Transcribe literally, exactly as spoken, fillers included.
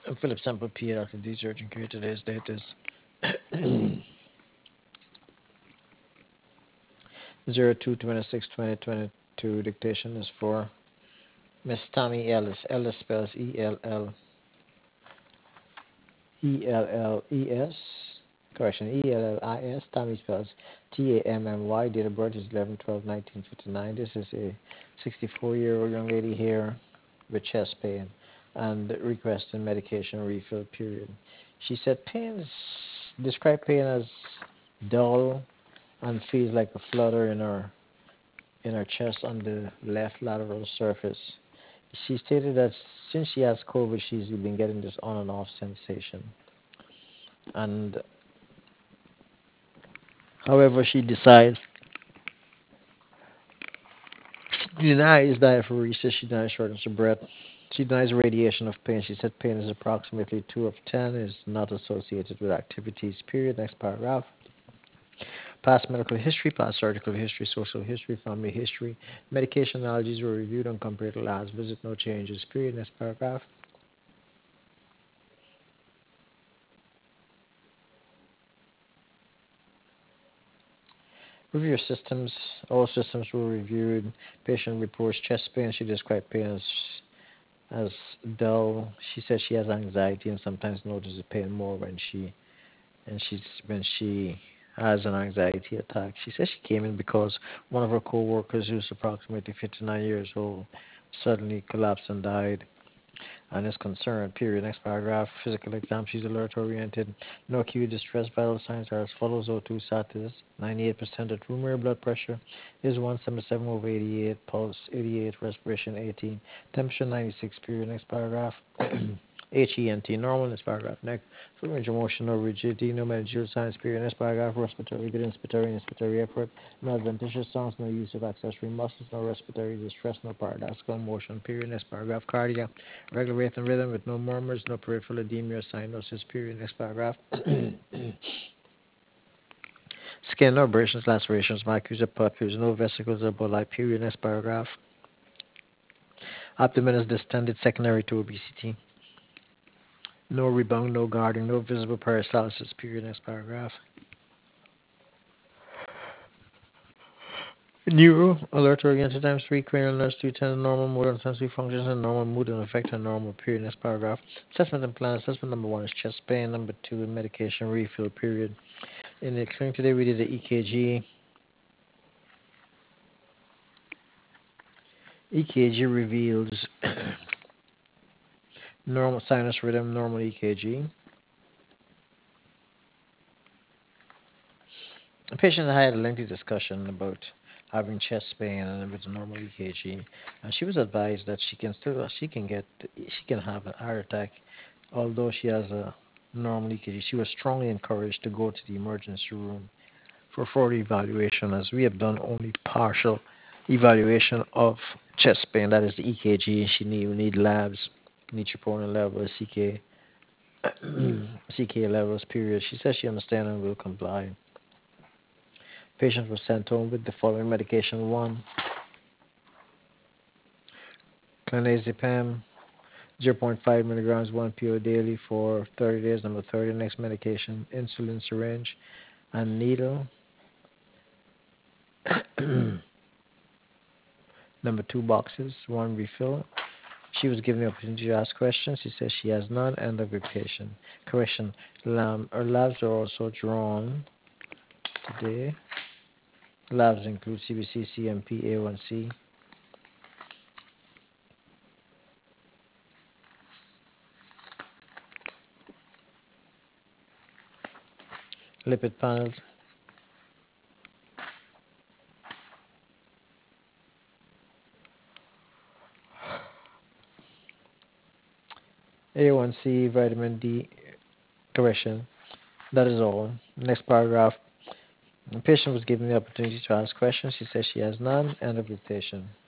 Philip Sample P. Doctor D. Surgeon Care. Today's date is zero two twenty six twenty twenty two. Dictation is for Miss Tammy Ellis. Ellis spells E L L E L L E S. Correction, E L L I S. Tammy spells T A M M Y. Date of birth is eleven twelve nineteen fifty-nine. This is a sixty-four year old young lady here with chest pain and requesting medication refill period. She said pain is, described pain as dull and feels like a flutter in her in her chest on the left lateral surface. She stated that since she has COVID, she's been getting this on and off sensation. And however, she decides she denies diaphoresis, she denies shortness of breath, she denies radiation of pain. She said pain is approximately two of ten, is not associated with activities. Period. Next paragraph. Past medical history, past surgical history, social history, family history. Medication allergies were reviewed and compared to last visit. No changes. Period. Next paragraph. Review your systems. All systems were reviewed. Patient reports chest pain. She described pain as as dull. She says she has anxiety and sometimes notices pain more when she and she's when she has an anxiety attack. She says she came in because one of her co-workers, who's approximately fifty-nine years old, suddenly collapsed and died and is concerned. Period. Next paragraph. Physical exam. She's alert oriented. No acute distress. Vital signs are as follows: O two status ninety-eight percent at room air. Blood pressure is one seventy-seven over eighty-eight. Pulse eighty-eight. Respiration eighteen. Temperature ninety-six. Period. Next paragraph. H E N T normal. Next paragraph. Next. For range of motion, no rigidity, no managerial signs. Period. Next paragraph. Respiratory good inspiratory inspiratory effort. No adventitious sounds. No use of accessory muscles. No respiratory distress. No paradoxical motion. Period. Next paragraph. Cardiac. Regular rate and rhythm with no murmurs, no peripheral edema or cyanosis. Period. Next paragraph. Skin, no abrasions, lacerations, macules or papules, no vesicles or bulli. Period. Next paragraph. Abdomen is distended, secondary to obesity. No rebound, no guarding, no visible peristalsis. Period. Next paragraph. Neuro, alert oriented times three, cranial nerves two ten, normal motor and sensory functions, and normal mood and affect and normal. Period. Next paragraph. Assessment and plan. Assessment number one is chest pain. Number two, medication refill. Period. In the clinic today, we did the E K G. E K G reveals normal sinus rhythm, normal E K G. The patient and I had a lengthy discussion about having chest pain and with a normal E K G, and she was advised that she can still she can get she can have a heart attack, although she has a normal E K G. She was strongly encouraged to go to the emergency room for further evaluation, as we have done only partial evaluation of chest pain. That is the E K G. She need need labs, need troponin levels, C K C K levels, period. She says she understands and will comply. Patient was sent home with the following medication. One, clonazepam, zero point zero point five milligrams, one P O daily for thirty days. Number thirty, next medication, insulin syringe and needle. Number two boxes, one refill. She was given the opportunity to ask questions. She says she has none. End of patient. Correction, lam, her labs are also drawn today. Labs include C B C, C M P, A one C, lipid panels. A one C, vitamin D. Correction. That is all. Next paragraph. The patient was given the opportunity to ask questions. She says she has none. End of dictation.